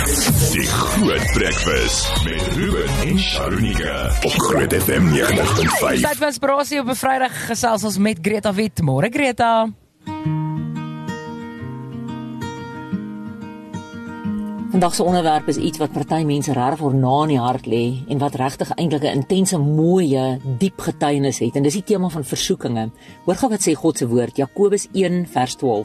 Die Groot Breakfast met Ruben en Sharonika op Groot FM 90.5. Tyd vir inspirasie op 'n Vrydag gesels ons met Greta Wit. Môre Greta. Vandag se onderwerp is iets wat party mense regtig voor na in die hart lê en wat regtig eintlik 'n intense, mooie, diep getuienis het. En dis die tema van versoekinge. Hoor gou wat sê God se woord, Jakobus 1 vers 12.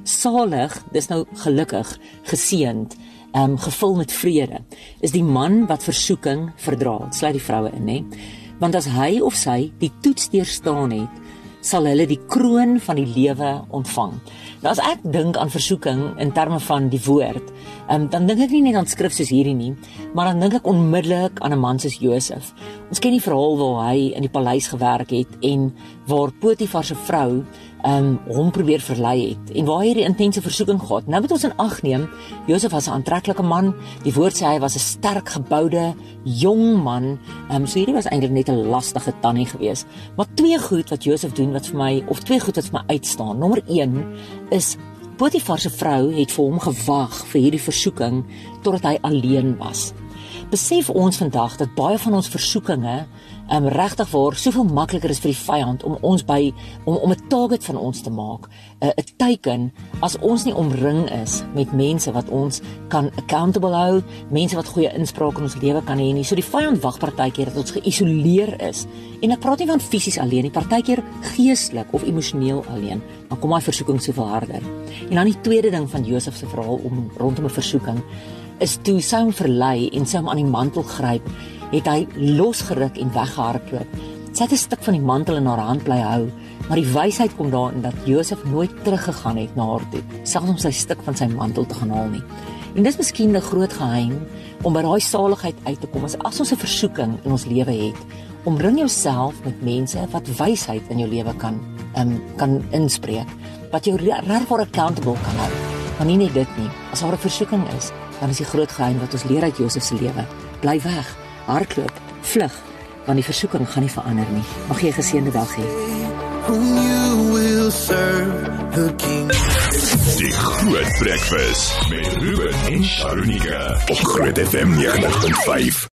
Salig, dis nou gelukkig, geseënd, gevul met vrede, is die man wat versoeking verdra. Dit sluit die vroue in, hè? Want as hy of sy die toets deurstaan het, sal hulle die kroon van die lewe ontvang. Nou as ek dink aan versoeking in terme van die woord, dan dink ek nie net aan skrif soos hierdie nie, maar dan dink ek onmiddellik aan 'n man soos Josef. Ons ken die verhaal waar hy in die paleis gewerk het en waar Potifar se vrou hom probeer verlei het en waar hy hierdie intense versoeking gehad. Nou moet ons in ag neem, Josef was 'n aantreklike man. Die woord sê hy was 'n sterk geboude jong man. So hierdie was eintlik net 'n lastige tannie geweest. Maar twee goed wat Josef doen wat vir my uitstaan. Nommer 1 is Potifar se vrou het vir hom gewag vir hierdie versoeking totdat hy alleen was. Besef ons vandag dat baie van ons versoekinge regtig waar soveel makliker is vir die vyand om ons om 'n target van ons te maak, 'n teiken as ons nie omring is met mense wat ons kan accountable hou, mense wat goeie inspraak in ons lewe kan hê nie. So die vyand wag partykeer dat ons geïsoleer is. En ek praat nie van fisies alleen nie, partykeer geestelik of emosioneel alleen. Dan kom daai versoeking soveel harder. En dan die tweede ding van Josef se verhaal rondom 'n versoeking is toe sy hom verlei en sy hom aan die mantel gryp, het hy losgeruk en weggehardloop. Sy het 'n stuk van die mantel in haar hand bly hou, maar die wysheid kom daarin dat Josef nooit teruggegaan het na haar toe, selfs om sy stuk van sy mantel te gaan haal nie. En dis miskien 'n groot geheim om by daai saligheid uit te kom, as ons 'n versoeking in ons lewe het. Omring jouself met mense wat wysheid in jou lewe kan inspreek, wat jou regtig accountable kan hou. Maar nie net dit nie, as daar 'n versoeking is, dan is die groot geheim wat ons leer uit Josef se lewe. Bly weg, hardloop, vlug, want die versoeking gaan nie verander nie. Mag jy 'n geseënde dag hê. Die Groot Breakfast met Ruben en Sharonika op Groot FM 90.5.